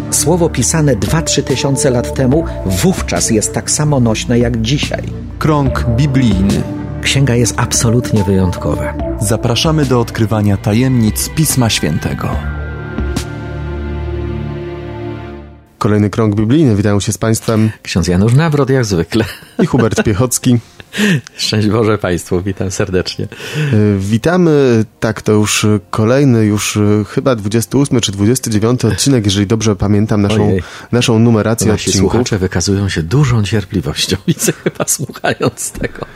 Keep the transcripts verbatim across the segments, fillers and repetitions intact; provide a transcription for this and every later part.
Słowo pisane dwa trzy tysiące lat temu wówczas jest tak samo nośne jak dzisiaj. Krąg biblijny. Księga jest absolutnie wyjątkowa. Zapraszamy do odkrywania tajemnic Pisma Świętego. Kolejny krąg biblijny. Witają się z Państwem Ksiądz Janusz Nawrot jak zwykle. I Hubert Piechocki. Szczęść Boże Państwu, witam serdecznie. Witamy, tak to już kolejny, już chyba dwudziesty ósmy czy dwudziesty dziewiąty odcinek, jeżeli dobrze pamiętam naszą, naszą numerację Nasi odcinków. słuchacze wykazują się dużą cierpliwością, widzę chyba słuchając tego.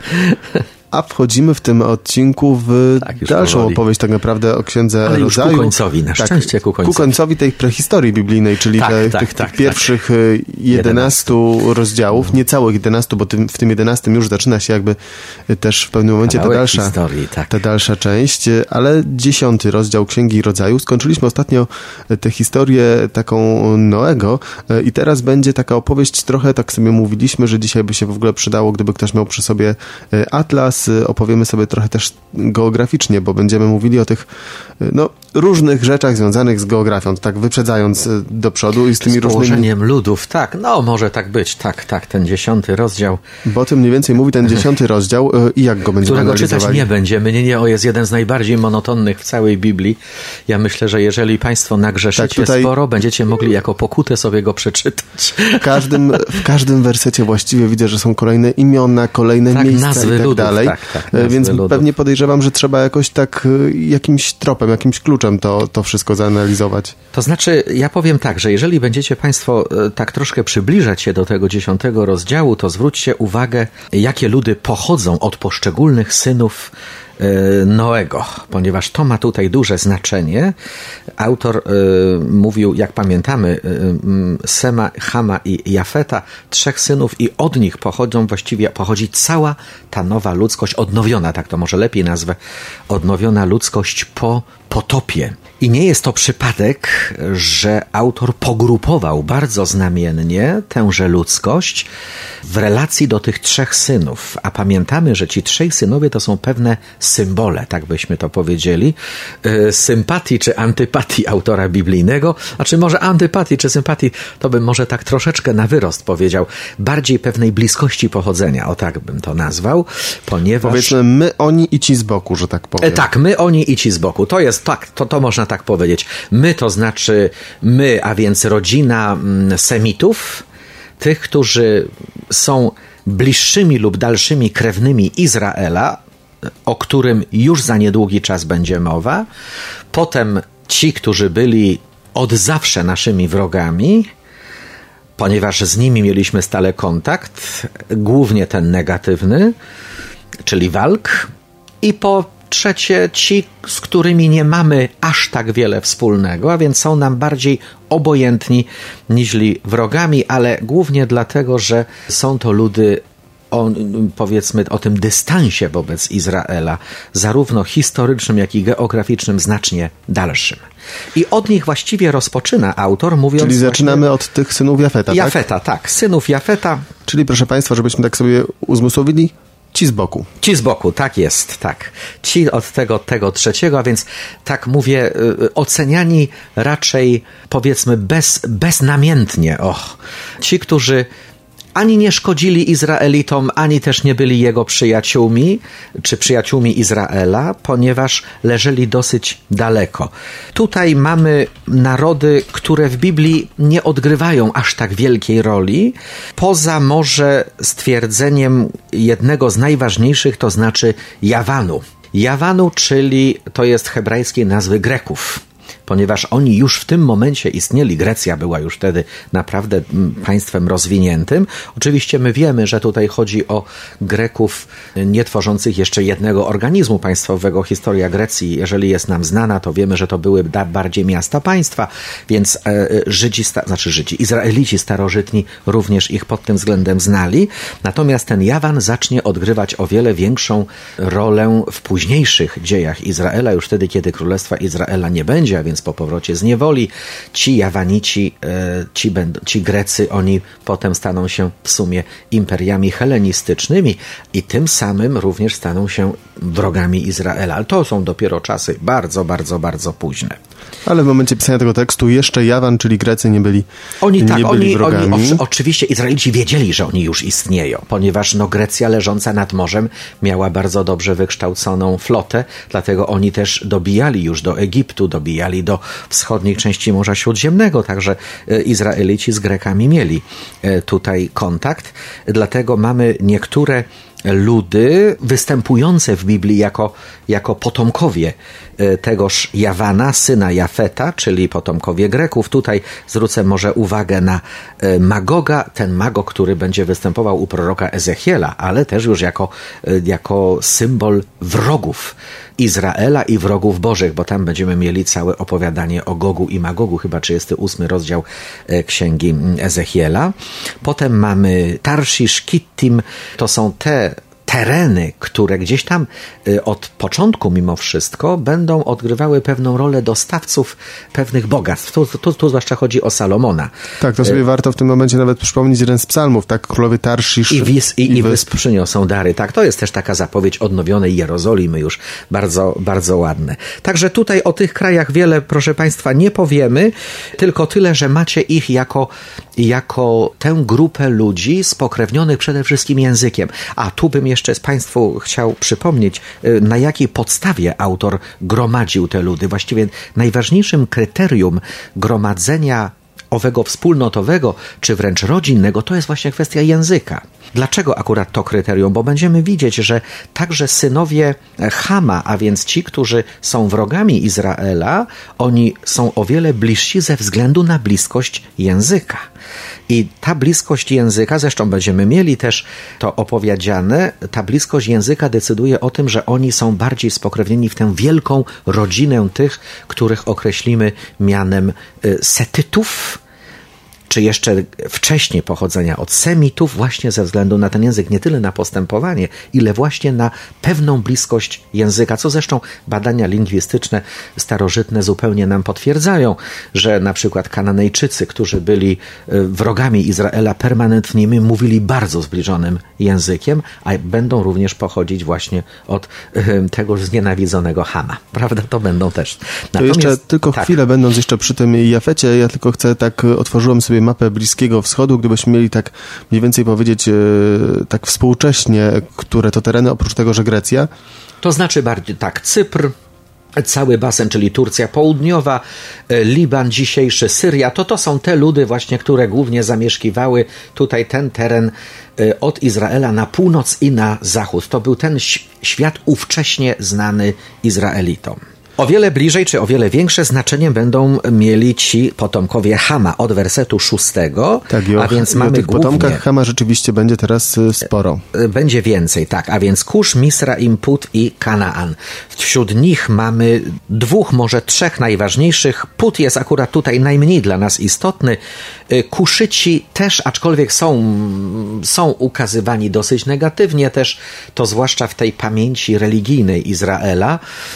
A wchodzimy w tym odcinku w tak, dalszą powoli. opowieść tak naprawdę o Księdze Ale już Rodzaju. ku końcowi, na szczęście tak, ku końcowi. Ku końcowi tej prehistorii biblijnej, czyli tak, te, tak, tych, tak, tych pierwszych tak. jedenastu rozdziałów, niecałych jedenastu, bo tym, w tym jedenastym już zaczyna się jakby też w pewnym momencie ta dalsza, historii, tak. ta dalsza część, ale dziesiąty rozdział Księgi Rodzaju. Skończyliśmy ostatnio tę historię taką Noego i teraz będzie taka opowieść trochę, tak sobie mówiliśmy, że dzisiaj by się w ogóle przydało, gdyby ktoś miał przy sobie atlas, opowiemy sobie trochę też geograficznie, bo będziemy mówili o tych no, różnych rzeczach związanych z geografią, tak wyprzedzając do przodu i z tymi z różnymi... położeniem ludów, tak, no może tak być, tak, tak, ten dziesiąty rozdział. Bo o tym mniej więcej mówi ten dziesiąty rozdział i jak go będziemy którego analizowali. czytać nie będziemy, nie, nie, o jest jeden z najbardziej monotonnych w całej Biblii. Ja myślę, że jeżeli Państwo nagrzeszycie tak, tutaj... sporo, będziecie mogli jako pokutę sobie go przeczytać. W każdym, w każdym wersecie właściwie widzę, że są kolejne imiona, kolejne tak, miejsca nazwy i tak ludów, dalej. Tak, tak, nazwy Więc ludów. pewnie podejrzewam, że trzeba jakoś tak jakimś tropem, jakimś kluczem to, to wszystko zanalizować. To znaczy, ja powiem tak, że jeżeli będziecie Państwo tak troszkę przybliżać się do tego dziesiątego rozdziału, to zwróćcie uwagę, jakie ludy pochodzą od poszczególnych synów Noego, ponieważ to ma tutaj duże znaczenie. Autor y, mówił, jak pamiętamy, y, Sema, Chama i Jafeta, trzech synów i od nich pochodzą, właściwie pochodzi cała ta nowa ludzkość, odnowiona, tak to może lepiej nazwę, odnowiona ludzkość po potopie. I nie jest to przypadek, że autor pogrupował bardzo znamiennie tęże ludzkość w relacji do tych trzech synów. A pamiętamy, że ci trzej synowie to są pewne symbole, tak byśmy to powiedzieli, yy, sympatii czy antypatii autora biblijnego, a czy może antypatii czy sympatii, to bym może tak troszeczkę na wyrost powiedział, bardziej pewnej bliskości pochodzenia, o tak bym to nazwał, ponieważ... Powiedzmy my, oni i ci z boku, że tak powiem. E, tak, my, oni i ci z boku. To jest tak, to, to można tak powiedzieć. My to znaczy my, a więc rodzina mm, Semitów, tych, którzy są bliższymi lub dalszymi krewnymi Izraela, o którym już za niedługi czas będzie mowa. Potem ci, którzy byli od zawsze naszymi wrogami, ponieważ z nimi mieliśmy stale kontakt, głównie ten negatywny, czyli walk. I po trzecie, ci, z którymi nie mamy aż tak wiele wspólnego, a więc są nam bardziej obojętni niźli wrogami, ale głównie dlatego, że są to ludy o, powiedzmy, o tym dystansie wobec Izraela, zarówno historycznym, jak i geograficznym, znacznie dalszym. I od nich właściwie rozpoczyna autor, mówiąc... Czyli zaczynamy właśnie... od tych synów Jafeta, Jafeta, tak? tak, synów Jafeta. Czyli proszę Państwa, żebyśmy tak sobie uzmysłowili, ci z boku. Ci z boku, tak jest, tak. Ci od tego, tego trzeciego, a więc tak mówię, y, oceniani raczej powiedzmy bez, beznamiętnie. Och. Ci, którzy ani nie szkodzili Izraelitom, ani też nie byli jego przyjaciółmi, czy przyjaciółmi Izraela, ponieważ leżeli dosyć daleko. Tutaj mamy narody, które w Biblii nie odgrywają aż tak wielkiej roli, poza może stwierdzeniem jednego z najważniejszych, to znaczy Jawanu. Jawanu, czyli to jest hebrajskiej nazwy Greków. Ponieważ oni już w tym momencie istnieli, Grecja była już wtedy naprawdę państwem rozwiniętym. Oczywiście my wiemy, że tutaj chodzi o Greków nie tworzących jeszcze jednego organizmu państwowego. Historia Grecji, jeżeli jest nam znana, to wiemy, że to były bardziej miasta państwa, więc Żydzi, znaczy Żydzi, Izraelici starożytni również ich pod tym względem znali. Natomiast ten Jawan zacznie odgrywać o wiele większą rolę w późniejszych dziejach Izraela, już wtedy, kiedy Królestwa Izraela nie będzie, a więc więc po powrocie z niewoli ci Jawanici, ci, ci Grecy, oni potem staną się w sumie imperiami helenistycznymi i tym samym również staną się wrogami Izraela. Ale to są dopiero czasy bardzo, bardzo, bardzo późne. Ale w momencie pisania tego tekstu jeszcze Jawan, czyli Grecy nie byli Oni nie tak, byli oni, wrogami. oni o, oczywiście Izraelici wiedzieli, że oni już istnieją, ponieważ no, Grecja leżąca nad morzem miała bardzo dobrze wykształconą flotę, dlatego oni też dobijali już do Egiptu, dobijali do wschodniej części Morza Śródziemnego, także Izraelici z Grekami mieli tutaj kontakt, dlatego mamy niektóre ludy występujące w Biblii jako, jako potomkowie tegoż Jawana, syna Jafeta, czyli potomkowie Greków. Tutaj zwrócę może uwagę na Magoga, ten Magog, który będzie występował u proroka Ezechiela, ale też już jako, jako symbol wrogów Izraela i wrogów Bożych, bo tam będziemy mieli całe opowiadanie o Gogu i Magogu, chyba trzydziesty ósmy rozdział Księgi Ezechiela. Potem mamy Tarszisz, Kittim, to są te tereny, które gdzieś tam od początku mimo wszystko będą odgrywały pewną rolę dostawców pewnych bogactw. Tu, tu, tu zwłaszcza chodzi o Salomona. Tak, to sobie e... warto w tym momencie nawet przypomnieć jeden z psalmów, tak? Królowie Tarszisz i, wis, i, i, i wysp. wysp przyniosą dary. Tak, to jest też taka zapowiedź odnowionej Jerozolimy już bardzo, bardzo ładne. Także tutaj o tych krajach wiele, proszę Państwa, nie powiemy, tylko tyle, że macie ich jako, jako tę grupę ludzi spokrewnionych przede wszystkim językiem. A tu bym jeszcze Jeszcze Państwu chciał przypomnieć, na jakiej podstawie autor gromadził te ludy. Właściwie najważniejszym kryterium gromadzenia owego wspólnotowego, czy wręcz rodzinnego, to jest właśnie kwestia języka. Dlaczego akurat to kryterium? Bo będziemy widzieć, że także synowie Chama, a więc ci, którzy są wrogami Izraela, oni są o wiele bliżsi ze względu na bliskość języka. I ta bliskość języka, zresztą będziemy mieli też to opowiedziane, ta bliskość języka decyduje o tym, że oni są bardziej spokrewnieni w tę wielką rodzinę tych, których określimy mianem Setytów, czy jeszcze wcześniej pochodzenia od Semitów, właśnie ze względu na ten język, nie tyle na postępowanie, ile właśnie na pewną bliskość języka, co zresztą badania lingwistyczne starożytne zupełnie nam potwierdzają, że na przykład Kananejczycy, którzy byli wrogami Izraela permanentnymi, mówili bardzo zbliżonym językiem, a będą również pochodzić właśnie od tegoż znienawidzonego Chama. Prawda? To będą też. Natomiast, to jeszcze tylko tak. chwilę, będąc jeszcze przy tym Jafecie, ja tylko chcę, tak otworzyłem sobie mapę Bliskiego Wschodu, gdybyśmy mieli tak mniej więcej powiedzieć e, tak współcześnie, które to tereny, oprócz tego, że Grecja. To znaczy bardziej tak, Cypr, cały basen, czyli Turcja Południowa, Liban dzisiejszy, Syria, to to są te ludy właśnie, które głównie zamieszkiwały tutaj ten teren od Izraela na północ i na zachód. To był ten świat ówcześnie znany Izraelitom. O wiele bliżej, czy o wiele większe znaczenie będą mieli ci potomkowie Chama od wersetu szóstego, tak, a więc mamy o tych głównie, potomkach Chama rzeczywiście będzie teraz sporo. Będzie więcej, tak, a więc Kusz, Misraim, Put i Kanaan. Wśród nich mamy dwóch, może trzech najważniejszych. Put jest akurat tutaj najmniej dla nas istotny. Kuszyci też, aczkolwiek są, są ukazywani dosyć negatywnie też, to zwłaszcza w tej pamięci religijnej Izraela.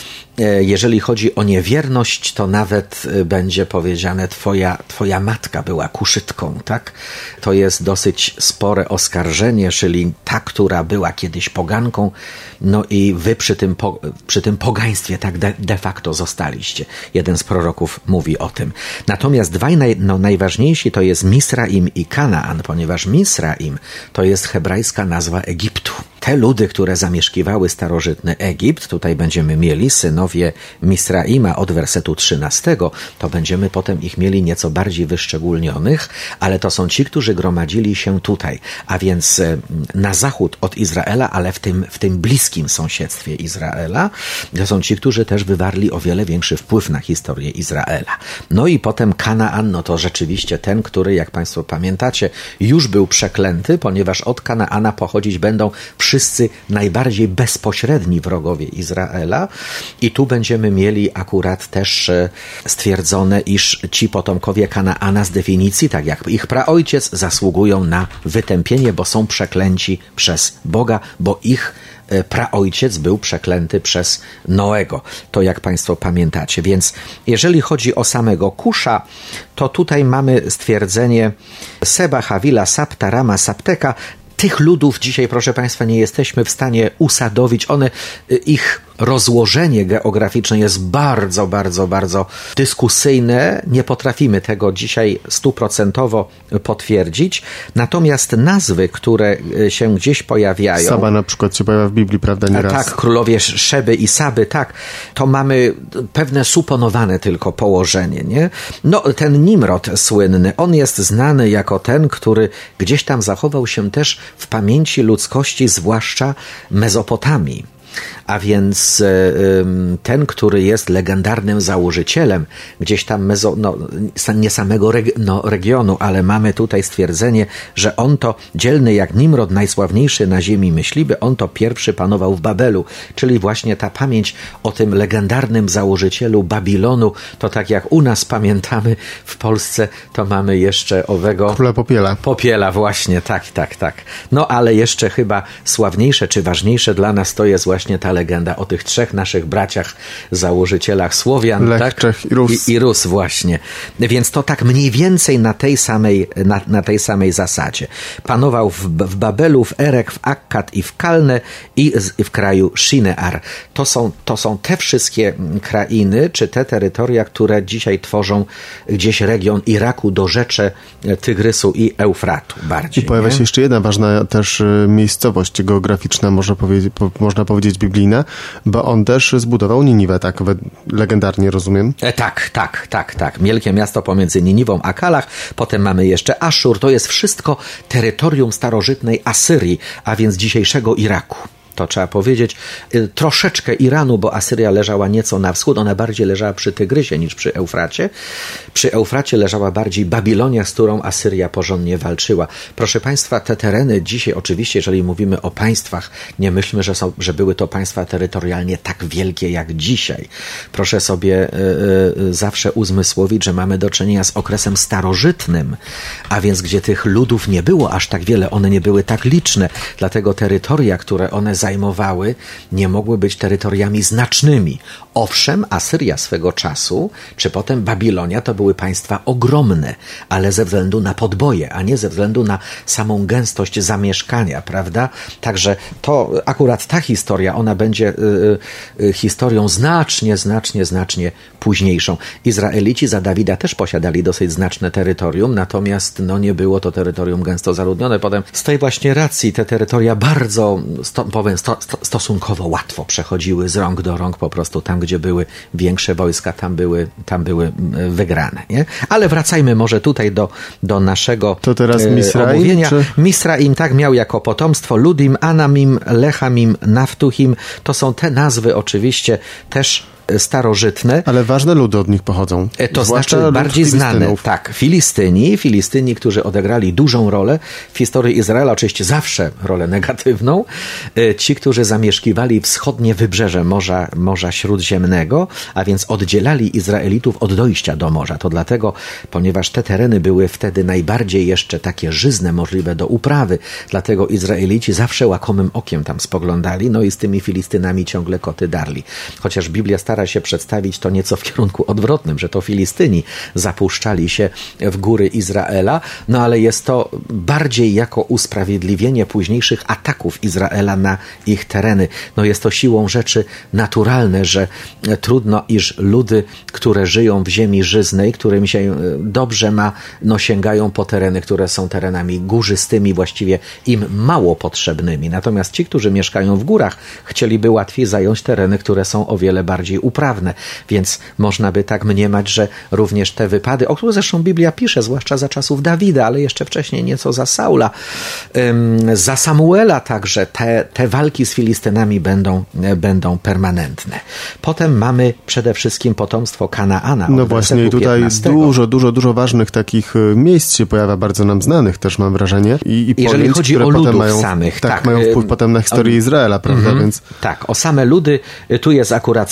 Jeżeli chodzi o niewierność, to nawet będzie powiedziane, twoja, twoja matka była kuszytką, tak? To jest dosyć spore oskarżenie, czyli ta, która była kiedyś poganką, no i wy przy tym, po, przy tym pogaństwie tak de, de facto zostaliście. Jeden z proroków mówi o tym. Natomiast dwaj naj, no, najważniejsi to jest Misraim i Kanaan, ponieważ Misraim to jest hebrajska nazwa Egiptu. Te ludy, które zamieszkiwały starożytny Egipt, tutaj będziemy mieli synowie Misraima od wersetu trzynastego, to będziemy potem ich mieli nieco bardziej wyszczególnionych, ale to są ci, którzy gromadzili się tutaj, a więc na zachód od Izraela, ale w tym, w tym bliskim sąsiedztwie Izraela. To są ci, którzy też wywarli o wiele większy wpływ na historię Izraela. No i potem Kanaan, no to rzeczywiście ten, który, jak Państwo pamiętacie, już był przeklęty, ponieważ od Kanaana pochodzić będą wszyscy najbardziej bezpośredni wrogowie Izraela i tu będziemy mieli akurat też stwierdzone, iż ci potomkowie Kanaana z definicji, tak jak ich praojciec, zasługują na wytępienie, bo są przeklęci przez Boga, bo ich praojciec był przeklęty przez Noego. To jak Państwo pamiętacie. Więc jeżeli chodzi o samego Kusza, to tutaj mamy stwierdzenie Seba, Hawila, Sapta, Rama, Sapteka. Tych ludów dzisiaj, proszę Państwa, nie jesteśmy w stanie usadowić. One, ich rozłożenie geograficzne jest bardzo, bardzo, bardzo dyskusyjne. Nie potrafimy tego dzisiaj stuprocentowo potwierdzić. Natomiast nazwy, które się gdzieś pojawiają... Saba na przykład się pojawia w Biblii, prawda, nieraz. Tak, królowie Szeby i Saby, tak. To mamy pewne suponowane tylko położenie, nie? No, ten Nimrod słynny, on jest znany jako ten, który gdzieś tam zachował się też w pamięci ludzkości, zwłaszcza Mezopotamii. A więc ten, który jest legendarnym założycielem gdzieś tam mezo, no, nie samego reg, no, regionu, ale mamy tutaj stwierdzenie, że on to dzielny jak Nimrod, najsławniejszy na ziemi myśliwy, on to pierwszy panował w Babelu, czyli właśnie ta pamięć o tym legendarnym założycielu Babilonu, to tak jak u nas pamiętamy w Polsce, to mamy jeszcze owego... Króla Popiela. Popiela, właśnie, tak, tak, tak. No ale jeszcze chyba sławniejsze czy ważniejsze dla nas to jest właśnie ta legenda o tych trzech naszych braciach, założycielach Słowian, Lech, tak? Czech i Rus. I, I Rus, właśnie. Więc to tak mniej więcej na tej samej, na, na tej samej zasadzie. Panował w, w Babelu, w Erek, w Akkad i w Kalne i, z, i w kraju Shinear. To są, to są te wszystkie krainy, czy te terytoria, które dzisiaj tworzą gdzieś region Iraku do rzeczy Tygrysu i Eufratu bardziej. I pojawia nie? się jeszcze jedna ważna też miejscowość geograficzna, można powiedzieć, po, można powiedzieć biblijna, bo on też zbudował Niniwę, tak legendarnie rozumiem. E, tak, tak, tak, tak. Wielkie miasto pomiędzy Niniwą a Kalach. Potem mamy jeszcze Aszur. To jest wszystko terytorium starożytnej Asyrii, a więc dzisiejszego Iraku. To trzeba powiedzieć. Troszeczkę Iranu, bo Asyria leżała nieco na wschód, ona bardziej leżała przy Tygrysie niż przy Eufracie. Przy Eufracie leżała bardziej Babilonia, z którą Asyria porządnie walczyła. Proszę Państwa, te tereny dzisiaj, oczywiście, jeżeli mówimy o państwach, nie myślmy, że, są, że były to państwa terytorialnie tak wielkie jak dzisiaj. Proszę sobie y, y, zawsze uzmysłowić, że mamy do czynienia z okresem starożytnym, a więc gdzie tych ludów nie było aż tak wiele, one nie były tak liczne, dlatego terytoria, które one zajmowały, nie mogły być terytoriami znacznymi. Owszem, Asyria swego czasu, czy potem Babilonia, to były państwa ogromne, ale ze względu na podboje, a nie ze względu na samą gęstość zamieszkania, prawda? Także to akurat ta historia, ona będzie y, y, historią znacznie, znacznie, znacznie późniejszą. Izraelici za Dawida też posiadali dosyć znaczne terytorium, natomiast no, nie było to terytorium gęsto zaludnione. Potem z tej właśnie racji te terytoria bardzo, sto, powiem, sto, sto, stosunkowo łatwo przechodziły z rąk do rąk, po prostu tam, gdzie były większe wojska, tam były, tam były wygrane. Nie? Ale wracajmy może tutaj do, do naszego to teraz Misraim, omówienia. Czy... Misraim tak miał jako potomstwo Ludim, Anamim, Lechamim, Naftuhim. To są te nazwy oczywiście też starożytne. Ale ważne ludy od nich pochodzą. To znaczy bardziej znane. Tak, Filistyni, Filistyni, którzy odegrali dużą rolę w historii Izraela, oczywiście zawsze rolę negatywną. Ci, którzy zamieszkiwali wschodnie wybrzeże Morza, Morza Śródziemnego, a więc oddzielali Izraelitów od dojścia do morza. To dlatego, ponieważ te tereny były wtedy najbardziej jeszcze takie żyzne, możliwe do uprawy, dlatego Izraelici zawsze łakomym okiem tam spoglądali, no i z tymi Filistynami ciągle koty darli. Chociaż Biblia stara się przedstawić to nieco w kierunku odwrotnym, że to Filistyni zapuszczali się w góry Izraela, no ale jest to bardziej jako usprawiedliwienie późniejszych ataków Izraela na ich tereny. No jest to siłą rzeczy naturalne, że trudno, iż ludy, które żyją w ziemi żyznej, którym się dobrze ma, no sięgają po tereny, które są terenami górzystymi, właściwie im mało potrzebnymi. Natomiast ci, którzy mieszkają w górach, chcieliby łatwiej zająć tereny, które są o wiele bardziej uprawne, więc można by tak mniemać, że również te wypady, o których zresztą Biblia pisze, zwłaszcza za czasów Dawida, ale jeszcze wcześniej nieco za Saula, ym, za Samuela także, te, te walki z Filistynami będą, będą permanentne. Potem mamy przede wszystkim potomstwo Kanaana. No właśnie i tutaj piętnastego. dużo, dużo, dużo ważnych takich miejsc się pojawia, bardzo nam znanych też mam wrażenie. I, i Jeżeli pojęć, chodzi które o potem ludów mają, samych. Tak, tak, mają wpływ potem na historię Izraela, prawda? Mm-hmm. Więc... Tak, o same ludy, tu jest akurat Sydon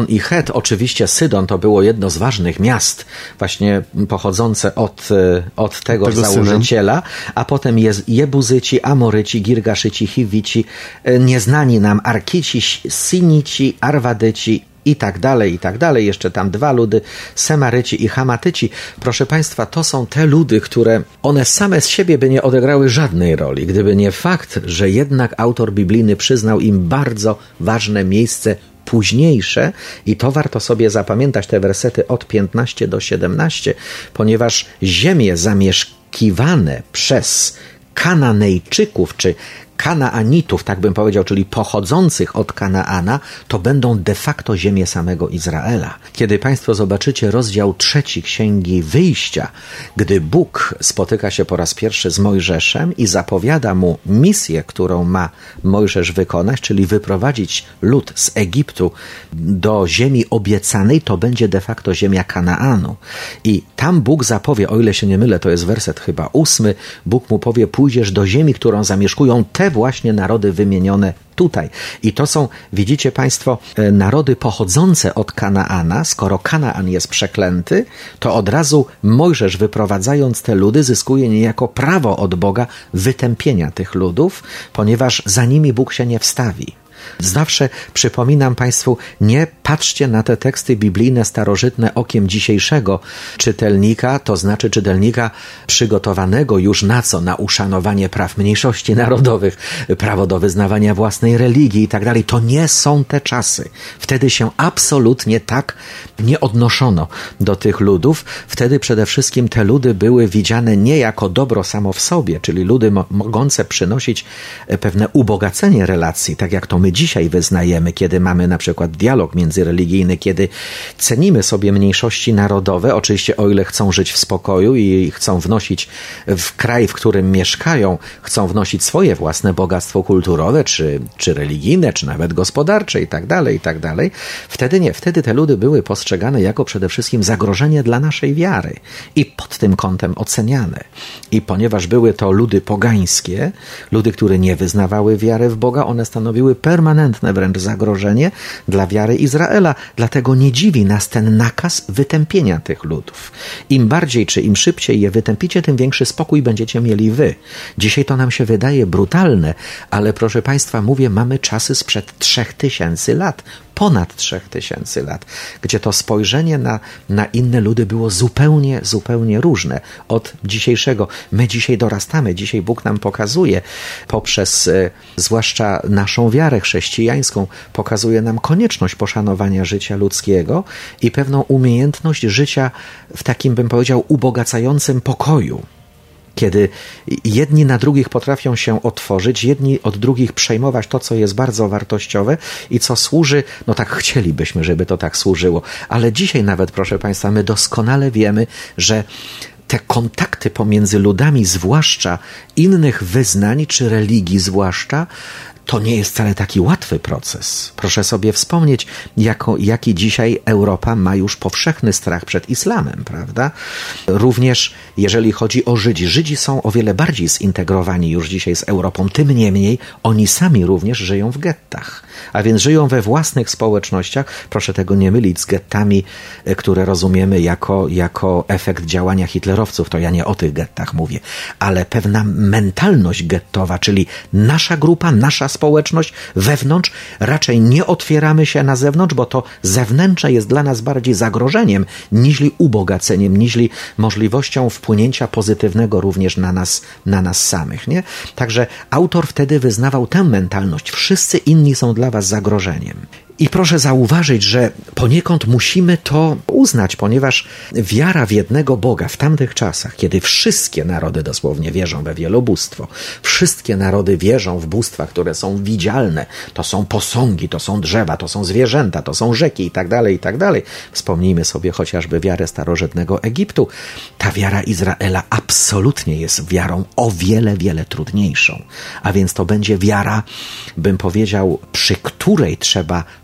Sydon i Het. Oczywiście Sydon to było jedno z ważnych miast, właśnie pochodzące od, od tego, tego założyciela, syna. A potem jest Jebuzyci, Amoryci, Girgaszyci, Hiwici, nieznani nam Arkici, Sinici, Arwadyci, i tak dalej, i tak dalej. Jeszcze tam dwa ludy, Semaryci i Hamatyci. Proszę Państwa, to są te ludy, które one same z siebie by nie odegrały żadnej roli, gdyby nie fakt, że jednak autor biblijny przyznał im bardzo ważne miejsce późniejsze i to warto sobie zapamiętać, te wersety od piętnaście do siedemnaście, ponieważ ziemie zamieszkiwane przez Kananejczyków, czy Kanaanitów, tak bym powiedział, czyli pochodzących od Kanaana, to będą de facto ziemie samego Izraela. Kiedy Państwo zobaczycie rozdział trzeci Księgi Wyjścia, gdy Bóg spotyka się po raz pierwszy z Mojżeszem i zapowiada mu misję, którą ma Mojżesz wykonać, czyli wyprowadzić lud z Egiptu do ziemi obiecanej, to będzie de facto ziemia Kanaanu. I tam Bóg zapowie, o ile się nie mylę, to jest werset chyba ósmy, Bóg mu powie, pójdziesz do ziemi, którą zamieszkują te właśnie narody wymienione tutaj. I to są, widzicie Państwo, narody pochodzące od Kanaana. Skoro Kanaan jest przeklęty, to od razu Mojżesz, wyprowadzając te ludy, zyskuje niejako prawo od Boga wytępienia tych ludów, ponieważ za nimi Bóg się nie wstawi. Zawsze przypominam Państwu, nie patrzcie na te teksty biblijne starożytne okiem dzisiejszego czytelnika, to znaczy czytelnika przygotowanego już na co? Na uszanowanie praw mniejszości narodowych, prawo do wyznawania własnej religii i tak dalej. To nie są te czasy. Wtedy się absolutnie tak nie odnoszono do tych ludów. Wtedy przede wszystkim te ludy były widziane nie jako dobro samo w sobie, czyli ludy mo- mogące przynosić pewne ubogacenie relacji, tak jak to my dzisiaj wyznajemy, kiedy mamy na przykład dialog międzyreligijny, kiedy cenimy sobie mniejszości narodowe, oczywiście o ile chcą żyć w spokoju i chcą wnosić w kraj, w którym mieszkają, chcą wnosić swoje własne bogactwo kulturowe, czy, czy religijne, czy nawet gospodarcze i tak dalej, i tak dalej. Wtedy nie, wtedy te ludy były postrzegane jako przede wszystkim zagrożenie dla naszej wiary i pod tym kątem oceniane. I ponieważ były to ludy pogańskie, ludy, które nie wyznawały wiary w Boga, one stanowiły permanentne wręcz zagrożenie dla wiary Izraela. Dlatego nie dziwi nas ten nakaz wytępienia tych ludów. Im bardziej czy im szybciej je wytępicie, tym większy spokój będziecie mieli wy. Dzisiaj to nam się wydaje brutalne, ale proszę Państwa, mówię, mamy czasy sprzed trzech tysięcy lat. Ponad trzech tysięcy lat, gdzie to spojrzenie na, na inne ludy było zupełnie, zupełnie różne od dzisiejszego. My dzisiaj dorastamy, dzisiaj Bóg nam pokazuje poprzez e, zwłaszcza naszą wiarę chrześcijańską, pokazuje nam konieczność poszanowania życia ludzkiego i pewną umiejętność życia w takim, bym powiedział, ubogacającym pokoju. Kiedy jedni na drugich potrafią się otworzyć, jedni od drugich przejmować to, co jest bardzo wartościowe i co służy, no tak chcielibyśmy, żeby to tak służyło. Ale dzisiaj nawet, proszę Państwa, my doskonale wiemy, że te kontakty pomiędzy ludami, zwłaszcza innych wyznań czy religii zwłaszcza, to nie jest wcale taki łatwy proces. Proszę sobie wspomnieć, jako, jaki dzisiaj Europa ma już powszechny strach przed islamem, prawda? Również jeżeli chodzi o Żydzi. Żydzi są o wiele bardziej zintegrowani już dzisiaj z Europą. Tym niemniej oni sami również żyją w gettach. A więc żyją we własnych społecznościach. Proszę tego nie mylić z gettami, które rozumiemy jako, jako efekt działania hitlerowców. To ja nie o tych gettach mówię. Ale pewna mentalność gettowa, czyli nasza grupa, nasza społeczność wewnątrz, raczej nie otwieramy się na zewnątrz, bo to zewnętrzne jest dla nas bardziej zagrożeniem, niźli ubogaceniem, niźli możliwością wpłynięcia pozytywnego również na nas, na nas samych, nie? Także autor wtedy wyznawał tę mentalność. Wszyscy inni są dla was zagrożeniem. I proszę zauważyć, że poniekąd musimy to uznać, ponieważ wiara w jednego Boga w tamtych czasach, kiedy wszystkie narody dosłownie wierzą we wielobóstwo, wszystkie narody wierzą w bóstwa, które są widzialne, to są posągi, to są drzewa, to są zwierzęta, to są rzeki i tak dalej, i tak dalej. Wspomnijmy sobie chociażby wiarę starożytnego Egiptu. Ta wiara Izraela absolutnie jest wiarą o wiele, wiele trudniejszą. A więc to będzie wiara, bym powiedział, przy której trzeba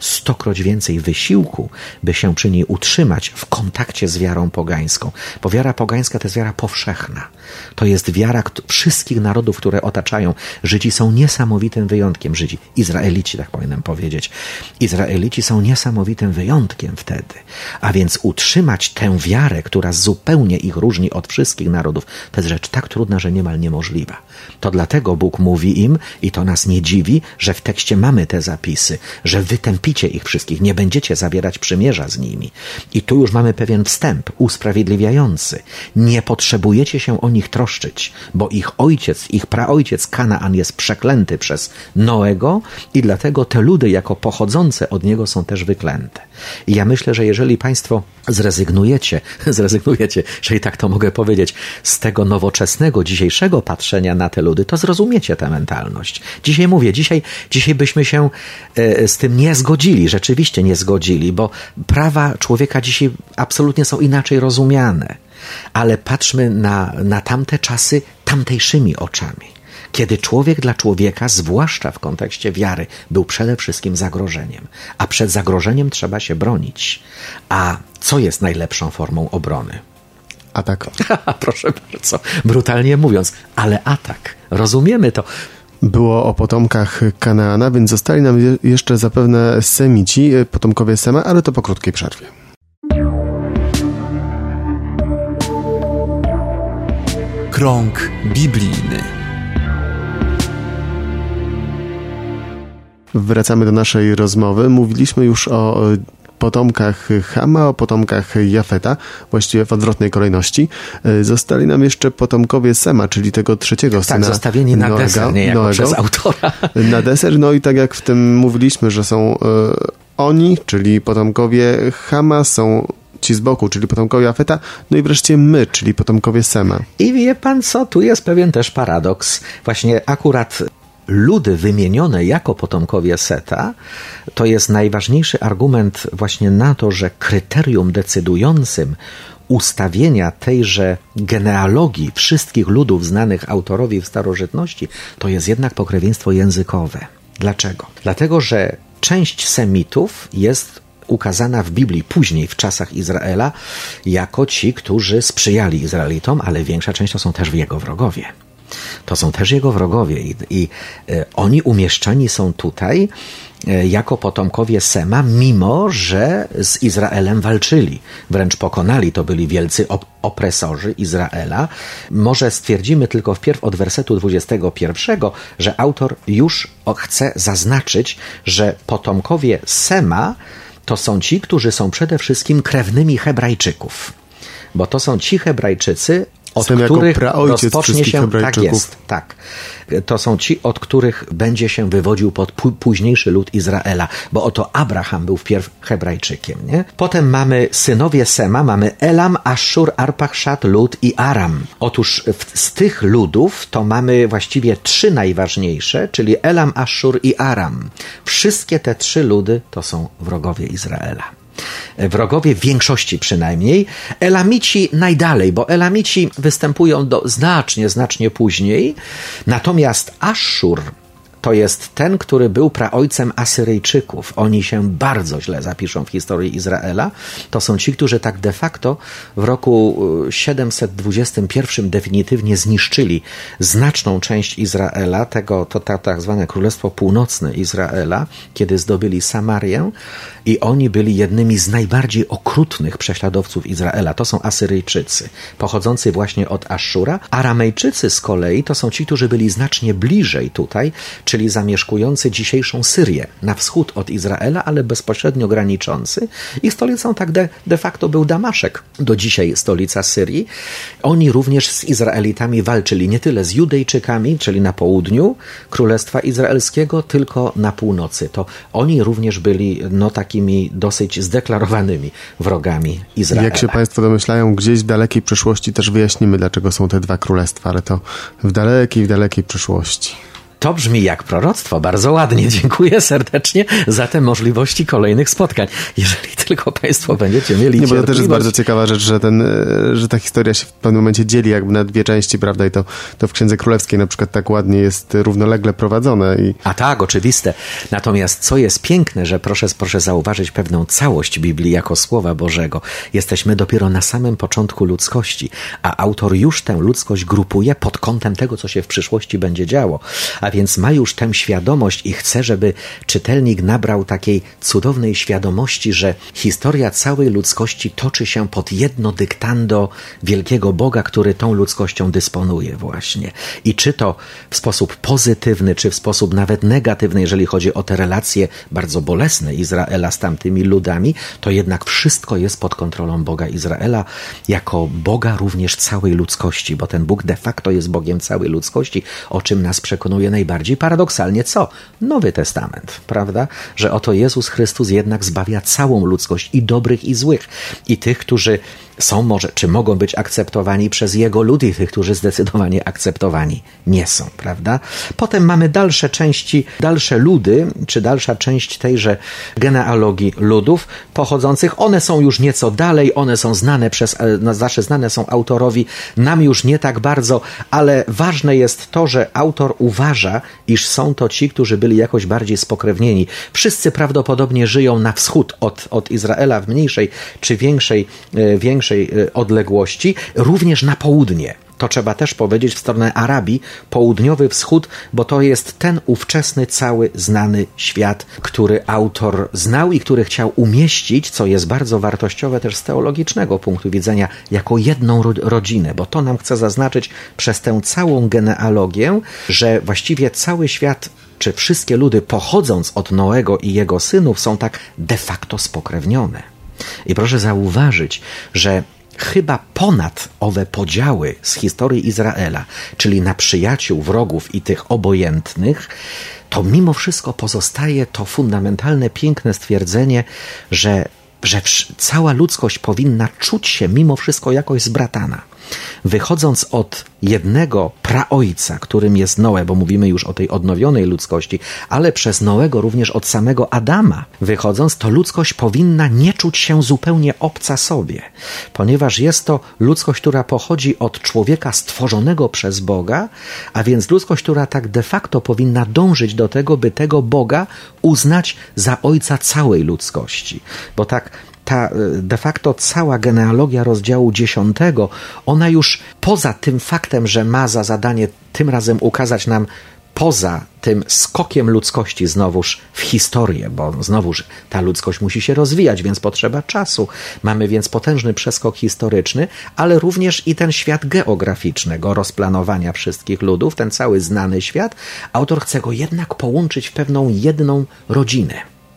stokroć więcej wysiłku, by się przy niej utrzymać w kontakcie z wiarą pogańską. Bo wiara pogańska to jest wiara powszechna. To jest wiara wszystkich narodów, które otaczają. Żydzi są niesamowitym wyjątkiem. Żydzi, Izraelici, tak powinienem powiedzieć. Izraelici są niesamowitym wyjątkiem wtedy. A więc utrzymać tę wiarę, która zupełnie ich różni od wszystkich narodów, to jest rzecz tak trudna, że niemal niemożliwa. To dlatego Bóg mówi im, i to nas nie dziwi, że w tekście mamy te zapisy, że wytępicie ich wszystkich, nie będziecie zawierać przymierza z nimi. I tu już mamy pewien wstęp usprawiedliwiający. Nie potrzebujecie się o nich troszczyć, bo ich ojciec, ich praojciec Kanaan jest przeklęty przez Noego i dlatego te ludy jako pochodzące od niego są też wyklęte. I ja myślę, że jeżeli Państwo zrezygnujecie, zrezygnujecie, że i tak to mogę powiedzieć, z tego nowoczesnego, dzisiejszego patrzenia na te ludy, to zrozumiecie tę mentalność. Dzisiaj mówię, dzisiaj, dzisiaj byśmy się e, z tym nie zgodzili, rzeczywiście nie zgodzili, bo prawa człowieka dzisiaj absolutnie są inaczej rozumiane. Ale patrzmy na, na tamte czasy tamtejszymi oczami. Kiedy człowiek dla człowieka, zwłaszcza w kontekście wiary, był przede wszystkim zagrożeniem. A przed zagrożeniem trzeba się bronić. A co jest najlepszą formą obrony? Atak. Proszę bardzo, brutalnie mówiąc, ale atak. Rozumiemy to. Było o potomkach Kanaana, więc zostali nam jeszcze zapewne Semici, potomkowie Sema, ale to po krótkiej przerwie. Krąg biblijny. Wracamy do naszej rozmowy. Mówiliśmy już o potomkach Chama, o potomkach Jafeta, właściwie w odwrotnej kolejności. Zostali nam jeszcze potomkowie Sema, czyli tego trzeciego tak, syna. Tak, zostawieni na Noego, deser, niejako Noego, przez autora. Na deser, no i tak jak w tym mówiliśmy, że są e, oni, czyli potomkowie Chama, są ci z boku, czyli potomkowie Jafeta, no i wreszcie my, czyli potomkowie Sema. I wie pan co, tu jest pewien też paradoks. Właśnie akurat ludy wymienione jako potomkowie Seta to jest najważniejszy argument właśnie na to, że kryterium decydującym ustawienia tejże genealogii wszystkich ludów znanych autorowi w starożytności to jest jednak pokrewieństwo językowe. Dlaczego? Dlatego, że część Semitów jest ukazana w Biblii później, w czasach Izraela, jako ci, którzy sprzyjali Izraelitom, ale większa część to są też jego wrogowie. To są też jego wrogowie i, i e, oni umieszczani są tutaj e, jako potomkowie Sema, mimo że z Izraelem walczyli. Wręcz pokonali, to byli wielcy op- opresorzy Izraela. Może stwierdzimy tylko wpierw od wersetu dwudziestego pierwszego, że autor już chce zaznaczyć, że potomkowie Sema to są ci, którzy są przede wszystkim krewnymi Hebrajczyków. Bo to są ci Hebrajczycy, od Sem których praojciec rozpocznie się, Hebrajczyków. tak jest, tak. To są ci, od których będzie się wywodził pod p- późniejszy lud Izraela, bo oto Abraham był wpierw Hebrajczykiem, nie? Potem mamy synowie Sema, mamy Elam, Aszur, Arpachszad, Lud i Aram. Otóż w, z tych ludów to mamy właściwie trzy najważniejsze, czyli Elam, Aszur i Aram. Wszystkie te trzy ludy to są wrogowie Izraela. Wrogowie w większości przynajmniej. Elamici najdalej, bo Elamici występują do znacznie, znacznie później. Natomiast Aszur to jest ten, który był praojcem Asyryjczyków. Oni się bardzo źle zapiszą w historii Izraela. To są ci, którzy tak de facto w roku siedemset dwudziestym pierwszym definitywnie zniszczyli znaczną część Izraela, tego, to tak, tak zwane Królestwo Północne Izraela, kiedy zdobyli Samarię i oni byli jednymi z najbardziej okrutnych prześladowców Izraela. To są Asyryjczycy, pochodzący właśnie od Aszura. Aramejczycy z kolei to są ci, którzy byli znacznie bliżej tutaj, czyli zamieszkujący dzisiejszą Syrię, na wschód od Izraela, ale bezpośrednio graniczący. Ich stolicą tak de, de facto był Damaszek, do dzisiaj stolica Syrii. Oni również z Izraelitami walczyli nie tyle z Judejczykami, czyli na południu Królestwa Izraelskiego, tylko na północy. To oni również byli no takimi dosyć zdeklarowanymi wrogami Izraela. Jak się Państwo domyślają, gdzieś w dalekiej przyszłości też wyjaśnimy, dlaczego są te dwa królestwa, ale to w dalekiej, w dalekiej przyszłości. To brzmi jak proroctwo, bardzo ładnie. Dziękuję serdecznie za te możliwości kolejnych spotkań. Jeżeli tylko Państwo będziecie mieli Nie, bo to też jest cierpliwość. bardzo ciekawa rzecz, że, ten, że ta historia się w pewnym momencie dzieli jakby na dwie części, prawda? I to, to w Księdze Królewskiej na przykład tak ładnie jest równolegle prowadzone. I... A tak, oczywiste. Natomiast co jest piękne, że proszę, proszę zauważyć pewną całość Biblii jako Słowa Bożego. Jesteśmy dopiero na samym początku ludzkości, a autor już tę ludzkość grupuje pod kątem tego, co się w przyszłości będzie działo. A więc ma już tę świadomość i chce, żeby czytelnik nabrał takiej cudownej świadomości, że historia całej ludzkości toczy się pod jedno dyktando wielkiego Boga, który tą ludzkością dysponuje właśnie. I czy to w sposób pozytywny, czy w sposób nawet negatywny, jeżeli chodzi o te relacje bardzo bolesne Izraela z tamtymi ludami, to jednak wszystko jest pod kontrolą Boga Izraela, jako Boga również całej ludzkości, bo ten Bóg de facto jest Bogiem całej ludzkości, o czym nas przekonuje najbardziej paradoksalnie co? Nowy Testament, prawda? Że oto Jezus Chrystus jednak zbawia całą ludzkość i dobrych i złych, i tych, którzy są może, czy mogą być akceptowani przez Jego lud, i tych, którzy zdecydowanie akceptowani nie są, prawda? Potem mamy dalsze części, dalsze ludy, czy dalsza część tejże genealogii ludów pochodzących. One są już nieco dalej, one są znane przez, znaczy znane są autorowi, nam już nie tak bardzo, ale ważne jest to, że autor uważa, iż są to ci, którzy byli jakoś bardziej spokrewnieni. Wszyscy prawdopodobnie żyją na wschód od, od Izraela w mniejszej czy większej, większej odległości, również na południe. To trzeba też powiedzieć w stronę Arabii, południowy wschód, bo to jest ten ówczesny cały znany świat, który autor znał i który chciał umieścić, co jest bardzo wartościowe też z teologicznego punktu widzenia, jako jedną ro- rodzinę, bo to nam chce zaznaczyć przez tę całą genealogię, że właściwie cały świat, czy wszystkie ludy pochodząc od Noego i jego synów są tak de facto spokrewnione. I proszę zauważyć, że chyba ponad owe podziały z historii Izraela, czyli na przyjaciół, wrogów i tych obojętnych, to mimo wszystko pozostaje to fundamentalne, piękne stwierdzenie, że, że cała ludzkość powinna czuć się mimo wszystko jakoś zbratana. Wychodząc od jednego praojca, którym jest Noe, bo mówimy już o tej odnowionej ludzkości, ale przez Noego również od samego Adama wychodząc, to ludzkość powinna nie czuć się zupełnie obca sobie, ponieważ jest to ludzkość, która pochodzi od człowieka stworzonego przez Boga, a więc ludzkość, która tak de facto powinna dążyć do tego, by tego Boga uznać za ojca całej ludzkości, bo tak ta de facto cała genealogia rozdziału dziesiątego, ona już poza tym faktem, że ma za zadanie tym razem ukazać nam poza tym skokiem ludzkości znowuż w historię, bo znowuż ta ludzkość musi się rozwijać, więc potrzeba czasu. Mamy więc potężny przeskok historyczny, ale również i ten świat geograficznego, rozplanowania wszystkich ludów, ten cały znany świat. Autor chce go jednak połączyć w pewną jedną rodzinę.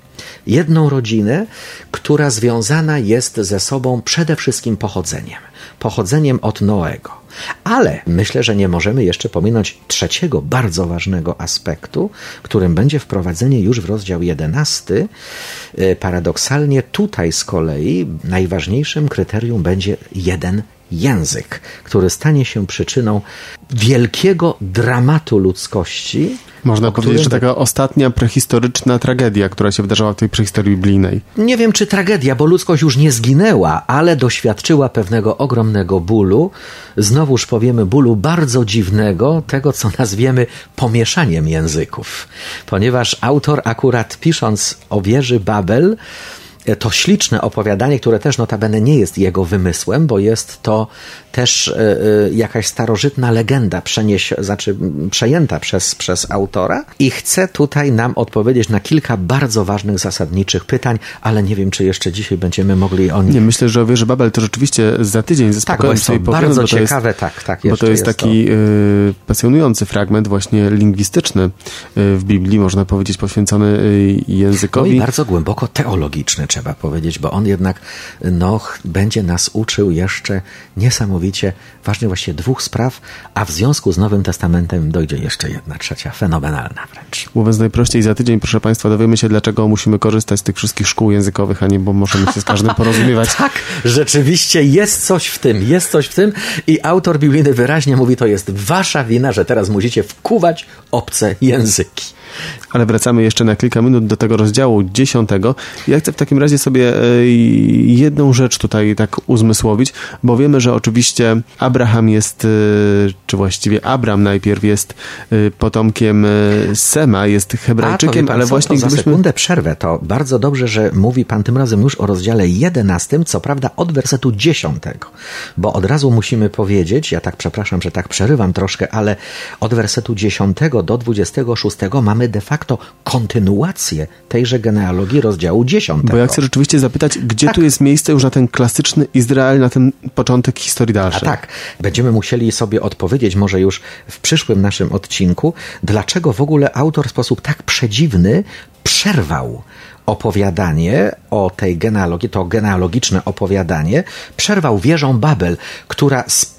Jedną rodzinę, która związana jest ze sobą przede wszystkim pochodzeniem. Pochodzeniem od Noego. Ale myślę, że nie możemy jeszcze pominąć trzeciego bardzo ważnego aspektu, którym będzie wprowadzenie już w rozdział jedenasty. Paradoksalnie tutaj z kolei najważniejszym kryterium będzie jeden język, który stanie się przyczyną wielkiego dramatu ludzkości. Można powiedzieć, że taka ostatnia prehistoryczna tragedia, która się wydarzała w tej prehistorii biblijnej. Nie wiem, czy tragedia, bo ludzkość już nie zginęła, ale doświadczyła pewnego ogromnego bólu. Znowuż powiemy bólu bardzo dziwnego, tego co nazwiemy pomieszaniem języków. Ponieważ autor akurat pisząc o wieży Babel, to śliczne opowiadanie, które też notabene nie jest jego wymysłem, bo jest to też y, y, jakaś starożytna legenda przenieś, znaczy, przejęta przez, przez autora i chce tutaj nam odpowiedzieć na kilka bardzo ważnych, zasadniczych pytań, ale nie wiem, czy jeszcze dzisiaj będziemy mogli o nich... Nie, myślę, że o wieży Babel to rzeczywiście za tydzień ze spokojem tak, bo jest to powiemy, bardzo bo to ciekawe, jest, tak, tak. Bo to jest, jest taki to... y, pasjonujący fragment, właśnie lingwistyczny y, w Biblii, można powiedzieć, poświęcony y, językowi. No i bardzo głęboko teologiczny, trzeba powiedzieć, bo on jednak no, będzie nas uczył jeszcze niesamowicie ważnych właściwie dwóch spraw, a w związku z Nowym Testamentem dojdzie jeszcze jedna trzecia, fenomenalna wręcz. Mówiąc najprościej, za tydzień, proszę Państwa, dowiemy się, dlaczego musimy korzystać z tych wszystkich szkół językowych, a nie bo możemy się z każdym porozumiewać. Tak, rzeczywiście jest coś w tym, jest coś w tym i autor biblijny wyraźnie mówi, to jest wasza wina, że teraz musicie wkuwać obce języki. Ale wracamy jeszcze na kilka minut do tego rozdziału dziesiątego. Ja chcę w takim razie sobie jedną rzecz tutaj tak uzmysłowić, bo wiemy, że oczywiście Abraham jest, czy właściwie Abram najpierw jest potomkiem Sema, jest Hebrajczykiem, A, ale co, właśnie to za gdybyśmy... sekundę przerwę, to bardzo dobrze, że mówi pan tym razem już o rozdziale jedenastym, co prawda od wersetu dziesiątego, bo od razu musimy powiedzieć, ja tak przepraszam, że tak przerywam troszkę, ale od wersetu dziesiątego do dwudziestego szóstego mamy de facto kontynuację tejże genealogii rozdziału dziesiątego. Bo ja chcę rzeczywiście zapytać, gdzie tak. tu jest miejsce już na ten klasyczny Izrael, na ten początek historii dalszej? A tak, będziemy musieli sobie odpowiedzieć może już w przyszłym naszym odcinku, dlaczego w ogóle autor w sposób tak przedziwny przerwał opowiadanie o tej genealogii, to genealogiczne opowiadanie, przerwał wieżą Babel, która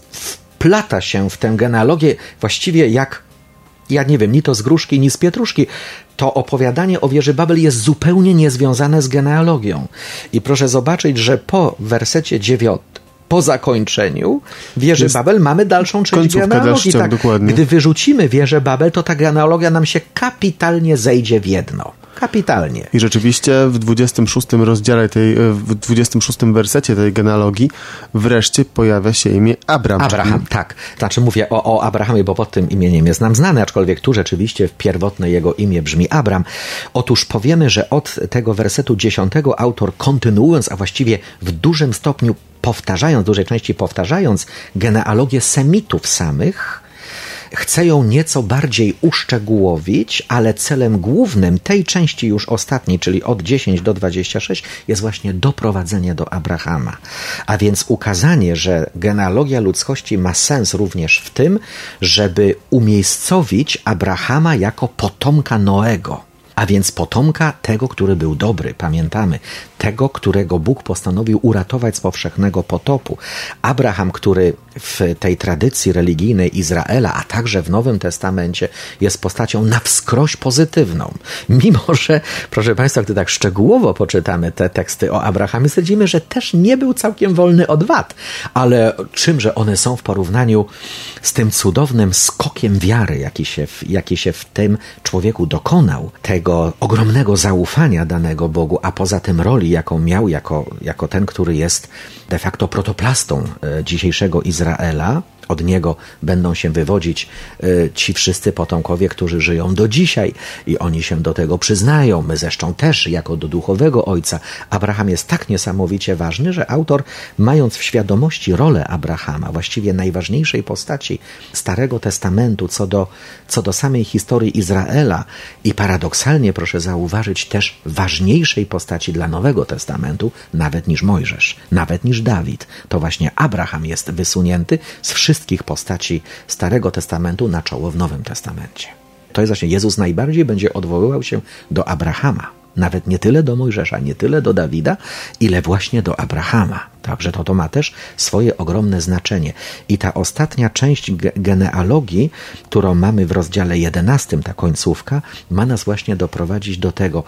wplata się w tę genealogię właściwie jak ja nie wiem, ni to z gruszki, ni z pietruszki. To opowiadanie o wieży Babel jest zupełnie niezwiązane z genealogią. I proszę zobaczyć, że po wersecie dziewiątym, po zakończeniu wieży jest Babel mamy dalszą część genealogii. Tak, dokładnie. Gdy wyrzucimy wieżę Babel, to ta genealogia nam się kapitalnie zejdzie w jedno. Kapitalnie. I rzeczywiście w dwudziestym szóstym rozdziale tej, w dwudziestym szóstym wersecie tej genealogii wreszcie pojawia się imię Abram. Abraham, tak. Znaczy mówię o, o Abrahamie, bo pod tym imieniem jest nam znany, aczkolwiek tu rzeczywiście w pierwotne jego imię brzmi Abram. Otóż powiemy, że od tego wersetu dziesiątego autor kontynuując, a właściwie w dużym stopniu powtarzając, w dużej części powtarzając genealogię Semitów samych, chce ją nieco bardziej uszczegółowić, ale celem głównym tej części już ostatniej, czyli od dziesiątego do dwudziestego szóstego, jest właśnie doprowadzenie do Abrahama. A więc ukazanie, że genealogia ludzkości ma sens również w tym, żeby umiejscowić Abrahama jako potomka Noego. A więc potomka tego, który był dobry, pamiętamy, tego, którego Bóg postanowił uratować z powszechnego potopu. Abraham, który w tej tradycji religijnej Izraela, a także w Nowym Testamencie jest postacią na wskroś pozytywną. Mimo, że, proszę Państwa, gdy tak szczegółowo poczytamy te teksty o Abrahamie, stwierdzimy, że też nie był całkiem wolny od wad. Ale czymże one są w porównaniu z tym cudownym skokiem wiary, jaki się, jaki się w tym człowieku dokonał, tego ogromnego zaufania danego Bogu, a poza tym roli, jaką miał jako, jako ten, który jest de facto protoplastą e, dzisiejszego Izraela. Od niego będą się wywodzić y, ci wszyscy potomkowie, którzy żyją do dzisiaj i oni się do tego przyznają. My zresztą też, jako do duchowego ojca. Abraham jest tak niesamowicie ważny, że autor, mając w świadomości rolę Abrahama, właściwie najważniejszej postaci Starego Testamentu co do, co do samej historii Izraela i paradoksalnie, proszę zauważyć, też ważniejszej postaci dla Nowego Testamentu, nawet niż Mojżesz, nawet niż Dawid. To właśnie Abraham jest wysunięty z wszystkich wszystkich postaci Starego Testamentu na czoło w Nowym Testamencie. To jest właśnie, Jezus najbardziej będzie odwoływał się do Abrahama. Nawet nie tyle do Mojżesza, nie tyle do Dawida, ile właśnie do Abrahama. Także to, to ma też swoje ogromne znaczenie. I ta ostatnia część ge- genealogii, którą mamy w rozdziale jedenastym, ta końcówka, ma nas właśnie doprowadzić do tego,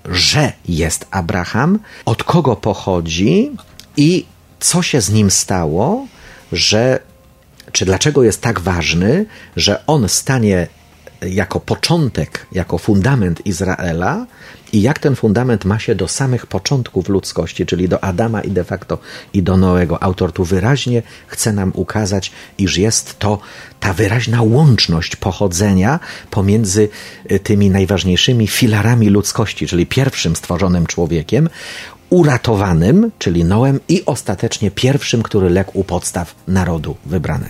że jest Abraham, od kogo pochodzi i co się z nim stało, że czy dlaczego jest tak ważny, że on stanie jako początek, jako fundament Izraela i jak ten fundament ma się do samych początków ludzkości, czyli do Adama i de facto i do Noego. Autor tu wyraźnie chce nam ukazać, iż jest to ta wyraźna łączność pochodzenia pomiędzy tymi najważniejszymi filarami ludzkości, czyli pierwszym stworzonym człowiekiem, uratowanym, czyli Noem, i ostatecznie pierwszym, który legł u podstaw narodu wybranego.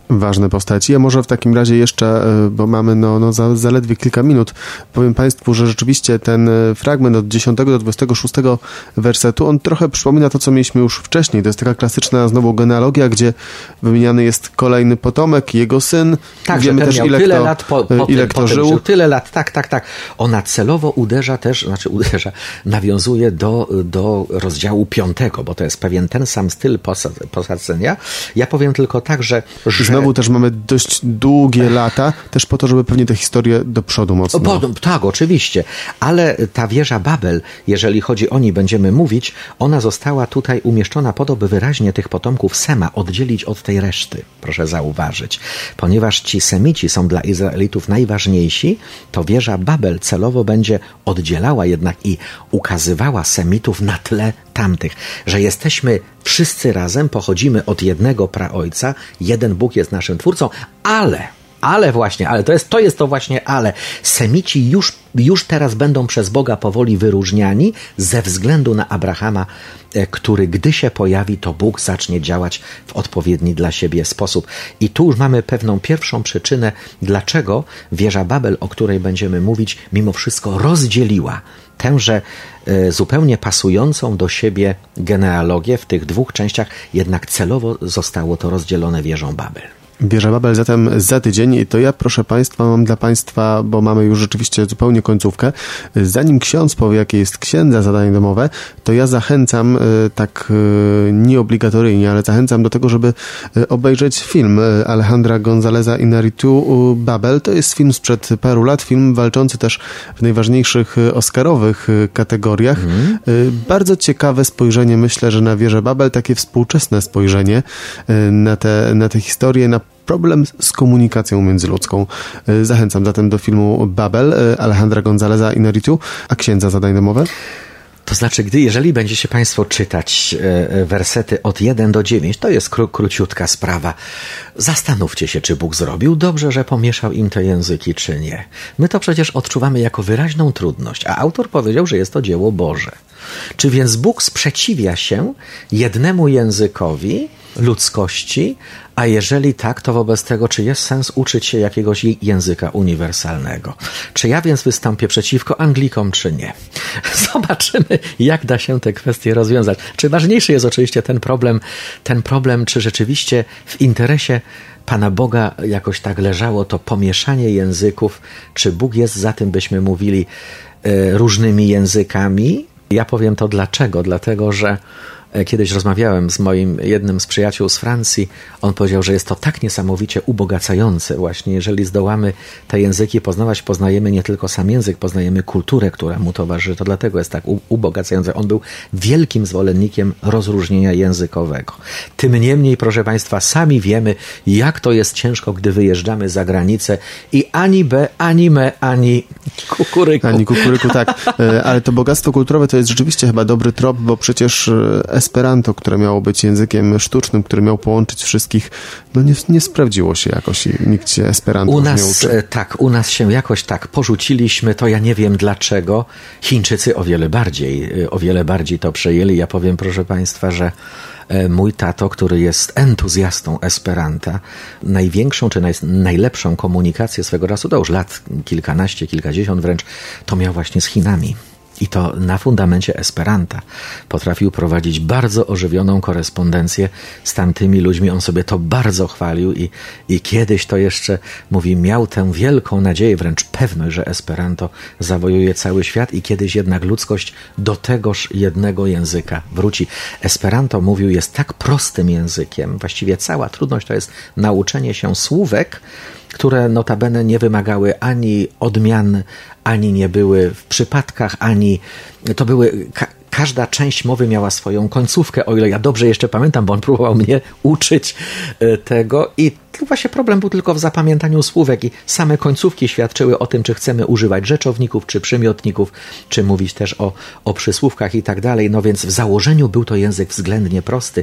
ważne postaci. Ja może w takim razie jeszcze, bo mamy no, no za, zaledwie kilka minut, powiem Państwu, że rzeczywiście ten fragment od dziesiątego do dwudziestego szóstego wersetu, on trochę przypomina to, co mieliśmy już wcześniej. To jest taka klasyczna znowu genealogia, gdzie wymieniany jest kolejny potomek, jego syn. Tak, wiemy że też, miał ile tyle kto, lat po, po ile tym, kto po żył. Tym, tyle lat, tak, tak, tak. Ona celowo uderza też, znaczy uderza, nawiązuje do, do rozdziału piątego, bo to jest pewien ten sam styl posadzenia. Ja powiem tylko tak, że... że... Znowu też mamy dość długie lata, też po to, żeby pewnie tę historię do przodu mocno... Po, tak, oczywiście, ale ta wieża Babel, jeżeli chodzi o niej będziemy mówić, ona została tutaj umieszczona po to, by wyraźnie tych potomków Sema oddzielić od tej reszty, proszę zauważyć. Ponieważ ci Semici są dla Izraelitów najważniejsi, to wieża Babel celowo będzie oddzielała jednak i ukazywała Semitów na tle tamtych, że jesteśmy wszyscy razem, pochodzimy od jednego praojca, jeden Bóg jest naszym Twórcą, ale... Ale właśnie, ale to jest to, jest to właśnie ale. Semici już, już teraz będą przez Boga powoli wyróżniani ze względu na Abrahama, który gdy się pojawi, to Bóg zacznie działać w odpowiedni dla siebie sposób. I tu już mamy pewną pierwszą przyczynę, dlaczego wieża Babel, o której będziemy mówić, mimo wszystko rozdzieliła tęże e, zupełnie pasującą do siebie genealogię w tych dwóch częściach, jednak celowo zostało to rozdzielone wieżą Babel. Wieża Babel zatem za tydzień. To ja, proszę Państwa, mam dla Państwa, bo mamy już rzeczywiście zupełnie końcówkę. Zanim ksiądz powie, jakie jest księdza zadanie domowe, to ja zachęcam, tak nieobligatoryjnie, ale zachęcam do tego, żeby obejrzeć film Alejandra Gonzaleza Iñárritu Babel. To jest film sprzed paru lat, film walczący też w najważniejszych oscarowych kategoriach. Mm. Bardzo ciekawe spojrzenie, myślę, że na wieżę Babel, takie współczesne spojrzenie na te, na te historie, na problem z komunikacją międzyludzką. Zachęcam zatem do filmu Babel Alejandra Gonzaleza Iñárritu. A księdza zadań domowe? To znaczy, gdy, jeżeli będziecie Państwo czytać e, wersety od jeden do dziewięć, to jest kró, króciutka sprawa. Zastanówcie się, czy Bóg zrobił dobrze, że pomieszał im te języki, czy nie. My to przecież odczuwamy jako wyraźną trudność, a autor powiedział, że jest to dzieło Boże. Czy więc Bóg sprzeciwia się jednemu językowi, ludzkości, a jeżeli tak, to wobec tego, czy jest sens uczyć się jakiegoś języka uniwersalnego? Czy ja więc wystąpię przeciwko Anglikom, czy nie? Zobaczymy, jak da się te kwestie rozwiązać. Czy ważniejszy jest oczywiście ten problem, ten problem, czy rzeczywiście w interesie Pana Boga jakoś tak leżało to pomieszanie języków, czy Bóg jest za tym, byśmy mówili e, różnymi językami? Ja powiem to dlaczego. Dlatego, że kiedyś rozmawiałem z moim jednym z przyjaciół z Francji. On powiedział, że jest to tak niesamowicie ubogacające właśnie, jeżeli zdołamy te języki poznawać, poznajemy nie tylko sam język, poznajemy kulturę, która mu towarzyszy. To dlatego jest tak ubogacające. On był wielkim zwolennikiem rozróżnienia językowego. Tym niemniej, proszę Państwa, sami wiemy, jak to jest ciężko, gdy wyjeżdżamy za granicę i ani B, ani me, ani kukuryku. Ani kukuryku, tak. Ale to bogactwo kulturowe to jest rzeczywiście chyba dobry trop, bo przecież Esperanto, które miało być językiem sztucznym, który miał połączyć wszystkich, no nie, nie sprawdziło się jakoś i nikt się Esperanto u nas, nie uczy. Tak, u nas się jakoś tak porzuciliśmy, to ja nie wiem dlaczego. Chińczycy o wiele bardziej, o wiele bardziej to przejęli. Ja powiem, proszę Państwa, że mój tato, który jest entuzjastą Esperanta, największą czy naj, najlepszą komunikację swego czasu, to już lat kilkanaście, kilkadziesiąt wręcz, to miał właśnie z Chinami. I to na fundamencie Esperanta potrafił prowadzić bardzo ożywioną korespondencję z tamtymi ludźmi. On sobie to bardzo chwalił i, i kiedyś to jeszcze, mówi, miał tę wielką nadzieję, wręcz pewność, że Esperanto zawojuje cały świat i kiedyś jednak ludzkość do tegoż jednego języka wróci. Esperanto, mówił, jest tak prostym językiem. Właściwie cała trudność to jest nauczenie się słówek, które notabene nie wymagały ani odmian, ani nie były w przypadkach, ani to były... Ka- każda część mowy miała swoją końcówkę, o ile ja dobrze jeszcze pamiętam, bo on próbował mnie uczyć tego i właśnie problem był tylko w zapamiętaniu słówek i same końcówki świadczyły o tym, czy chcemy używać rzeczowników, czy przymiotników, czy mówić też o, o przysłówkach i tak dalej. No więc w założeniu był to język względnie prosty.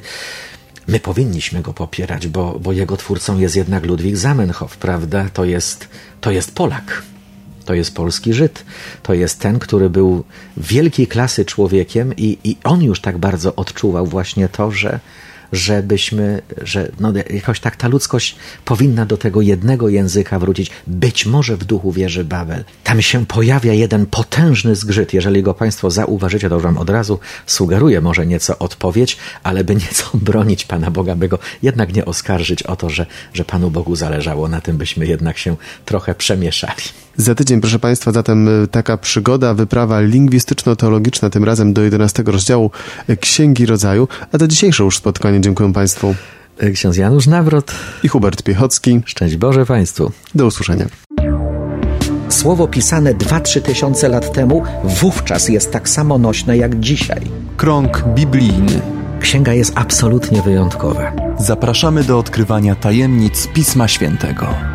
My powinniśmy go popierać, bo, bo jego twórcą jest jednak Ludwik Zamenhof, prawda? To jest, to jest Polak. To jest polski Żyd. To jest ten, który był wielkiej klasy człowiekiem i, i on już tak bardzo odczuwał właśnie to, że, żebyśmy, że no, jakoś tak ta ludzkość powinna do tego jednego języka wrócić. Być może w duchu wieży Babel. Tam się pojawia jeden potężny zgrzyt. Jeżeli go Państwo zauważycie, to już Wam od razu sugeruję może nieco odpowiedź, ale by nieco bronić Pana Boga, by go jednak nie oskarżyć o to, że, że Panu Bogu zależało na tym, byśmy jednak się trochę przemieszali. Za tydzień, proszę Państwa, zatem taka przygoda, wyprawa lingwistyczno-teologiczna, tym razem do jedenastego rozdziału Księgi Rodzaju. A za dzisiejsze już spotkanie dziękuję Państwu. Ksiądz Janusz Nawrot i Hubert Piechocki. Szczęść Boże Państwu. Do usłyszenia. Słowo pisane dwa trzy tysiące lat temu wówczas jest tak samo nośne jak dzisiaj. Krąg biblijny. Księga jest absolutnie wyjątkowa. Zapraszamy do odkrywania tajemnic Pisma Świętego.